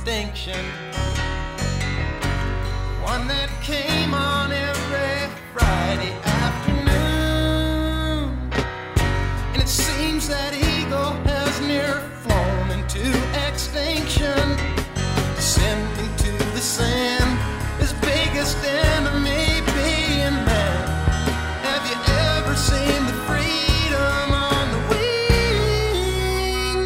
extinction. One that came on every Friday afternoon. And it seems that eagle has near flown into extinction, descending to the sand, his biggest enemy being man. Have you ever seen the freedom on the wing?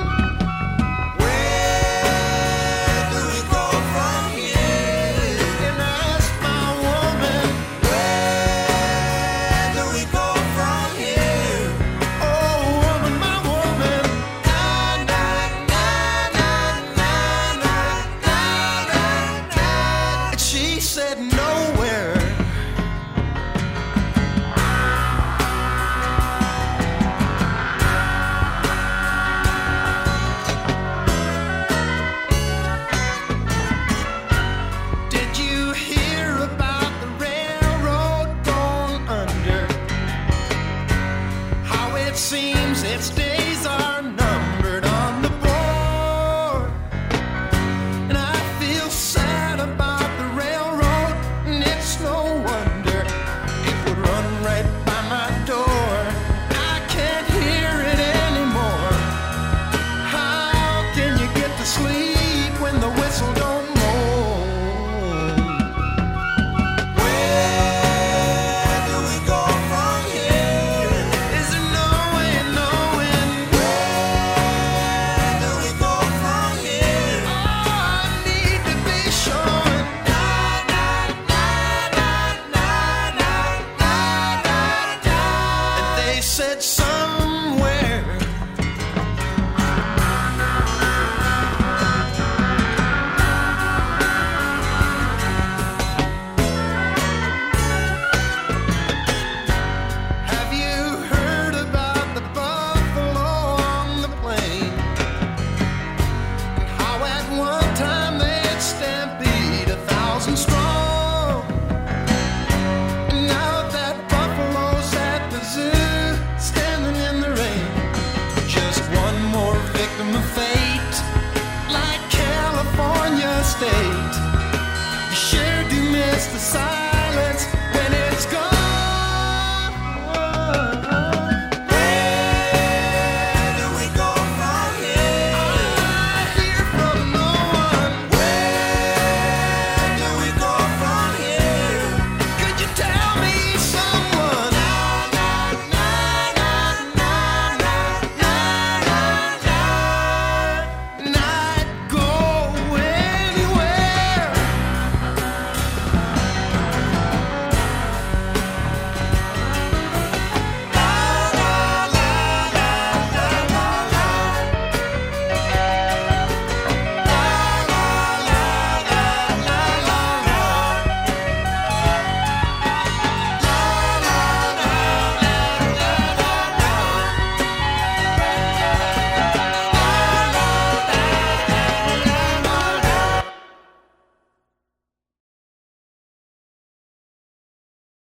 Where do we go from here? And I asked my woman, where do we go from here? Oh, woman, my woman, na na na na na na na na na. And she said nowhere. Did you hear about the railroad going under? How it seems its days are numbered on the board. And I feel sad about the railroad, and it's no wonder it would run right by my door. I can't hear it anymore. How can you get to sleep when the whistle don't moan? Where do we go from here? Is there no way of knowing? Where do we go from here? Oh, I need to be sure. Na na na na na na na na na. And they said somewhere. Have you heard about the buffalo on the plain? And how at one time they'd stampede 1,000 strong? And now that buffalo's at the zoo, standing in the rain, just one more victim of fate, like California State.